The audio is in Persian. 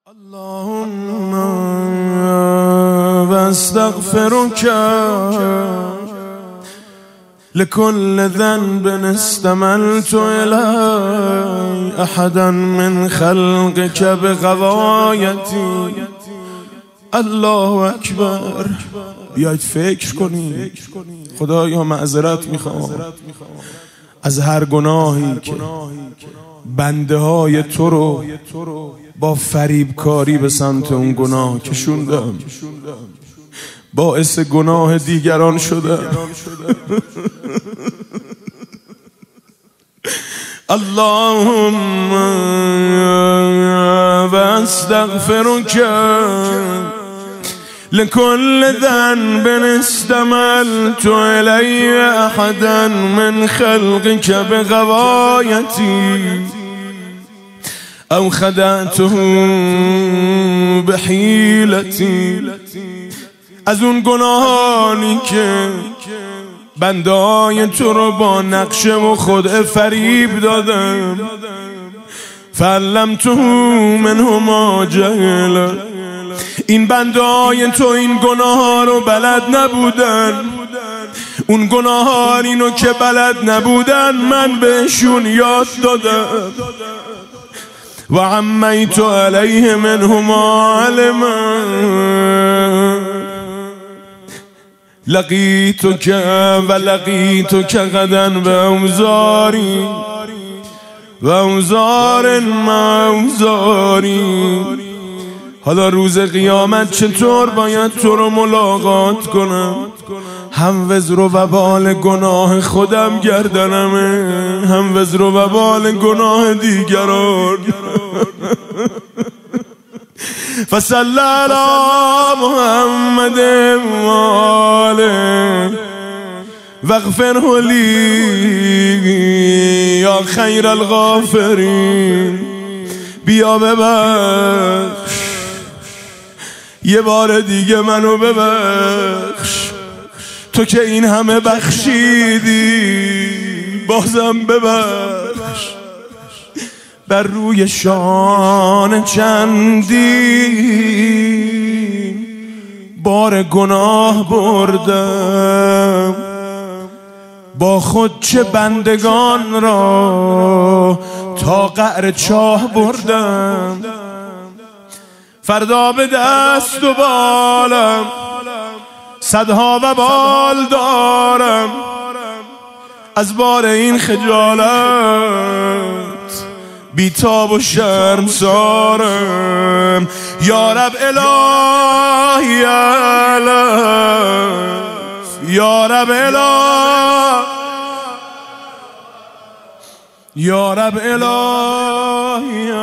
اللهم واستغفرك لكل ذنب استملت إليه أحدا من خلقك بغوايتي. الله اکبر. بیاید فکر کنید. خدایا معذرت میخوام از هر گناهی که بنده های تو رو با فریبکاری به سمت اون گناه کشوندم، باعث گناه دیگران شدم. اللهم واستغفرك لكل ذنب استملت إلي أحدا من خلقك بغوايتي أو خدعته بحیلتی. از اون گناهانی که بنده‌های تو رو با نقشه و خدعه فریب دادم، فعلمته منهما جهلا. این بنده‌های تو این گناه ها رو بلد نبودن، اون گناهان اینو که بلد نبودن من بهشون یاد دادم. و عمیت علیه منهما علما لقیتک و لقیتک غدا بأوزاری و اوزار ما اوزاری. حالا روز قیامت چطور باید تو رو ملاقات کنم؟ هم وزر و وبال گناه خودم گردنمه، هم وزر و وبال گناه دیگران. فصلی علی محمد و آله واغفره لی یا خیر الغافرین. بیا ببخش، یه بار دیگه منو ببخش، تو که این همه بخشیدی بازم ببخش. بر روی شان چندین بار گناه بردم، با خود چه بندگان را تا قعر چاه بردم. فردا به دست و بالم صدها و بال دارم، از بار این خجالت بیتاب و شرمسارم. یا رب الهی علف، یا رب الهی، یا رب الهی